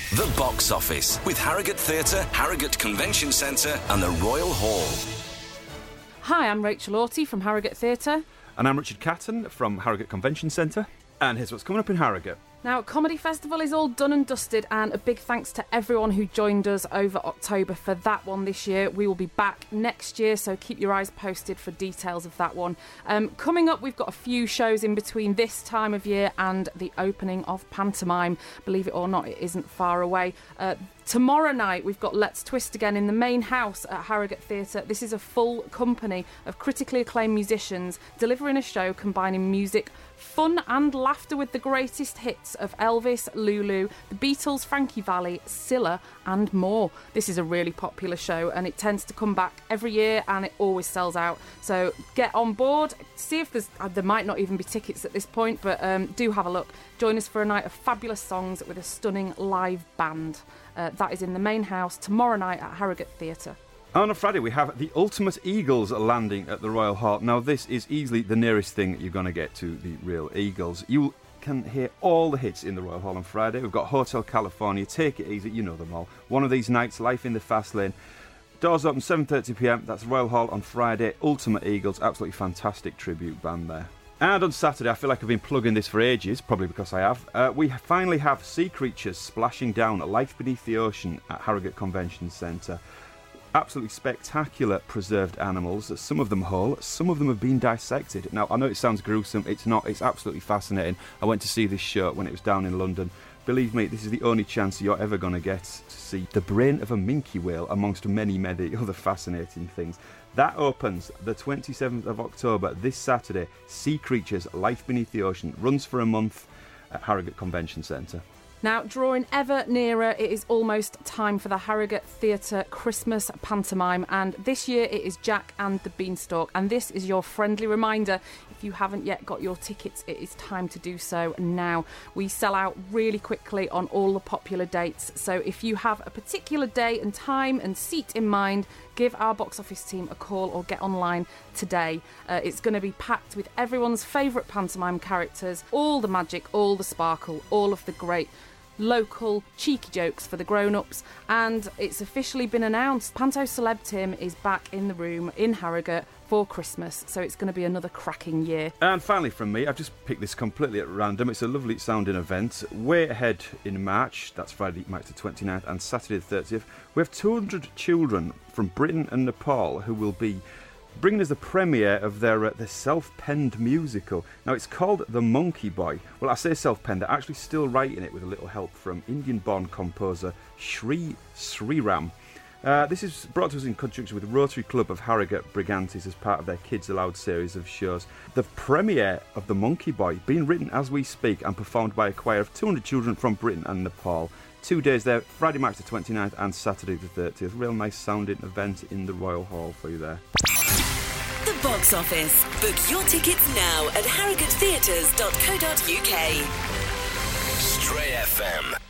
The Box Office with Harrogate Theatre, Harrogate Convention Centre and the Royal Hall. Hi, I'm Rachel Orty from Harrogate Theatre. And I'm Richard Catton from Harrogate Convention Centre. And here's what's coming up in Harrogate. Now, Comedy Festival is all done and dusted, and a big thanks to everyone who joined us over October for that one this year. We will be back next year, so keep your eyes posted for details of that one. Coming up, we've got a few shows in between this time of year and the opening of Pantomime. Believe it or not, it isn't far away. Tomorrow night, we've got Let's Twist Again in the main house at Harrogate Theatre. This is a full company of critically acclaimed musicians delivering a show combining music, fun and laughter with the greatest hits of Elvis, Lulu, the Beatles, Frankie Valli, Scylla and more. This is a really popular show and it tends to come back every year and it always sells out. So get on board, see if there might not even be tickets at this point, but do have a look. Join us for a night of fabulous songs with a stunning live band. That is in the main house tomorrow night at Harrogate Theatre. On a Friday, we have the Ultimate Eagles landing at the Royal Hall. Now, this is easily the nearest thing you're going to get to the real Eagles. You can hear all the hits in the Royal Hall on Friday. We've got Hotel California, Take It Easy, you know them all. One of These Nights, Life in the Fast Lane. Doors open 7:30pm, that's Royal Hall on Friday. Ultimate Eagles, absolutely fantastic tribute band there. And on Saturday, I feel like I've been plugging this for ages, probably because I have. We finally have Sea Creatures splashing down Life Beneath the Ocean at Harrogate Convention Centre. Absolutely spectacular preserved animals. Some of them whole, some of them have been dissected. Now, I know it sounds gruesome, it's not, it's absolutely fascinating. I went to see this show when it was down in London. Believe me, this is the only chance you're ever going to get to see the brain of a minke whale amongst many, many other fascinating things. That opens the 27th of October, this Saturday. Sea Creatures, Life Beneath the Ocean, runs for a month at Harrogate Convention Centre. Now, drawing ever nearer, it is almost time for the Harrogate Theatre Christmas Pantomime, and this year it is Jack and the Beanstalk, and this is your friendly reminder. If you haven't yet got your tickets, it is time to do so now. We sell out really quickly on all the popular dates, so if you have a particular day and time and seat in mind, give our box office team a call or get online today. It's going to be packed with everyone's favourite pantomime characters, all the magic, all the sparkle, all of the great local cheeky jokes for the grown-ups, and it's officially been announced. Panto Celeb Tim is back in the room in Harrogate for Christmas, so it's going to be another cracking year. And finally from me, I've just picked this completely at random. It's a lovely sounding event. Way ahead in March, that's Friday, March the 29th, and Saturday the 30th. We have 200 children from Britain and Nepal who will be bringing us the premiere of their self-penned musical. Now, it's called The Monkey Boy. Well, I say self-penned, they're actually still writing it with a little help from Indian-born composer Sri Sriram. This is brought to us in conjunction with the Rotary Club of Harrogate Brigantes as part of their Kids Aloud series of shows. The premiere of The Monkey Boy being written as we speak and performed by a choir of 200 children from Britain and Nepal. 2 days there, Friday, March the 29th and Saturday the 30th. Real nice sounding event in the Royal Hall for you there. The Box Office. Book your tickets now at harrogatetheatres.co.uk. Stray FM.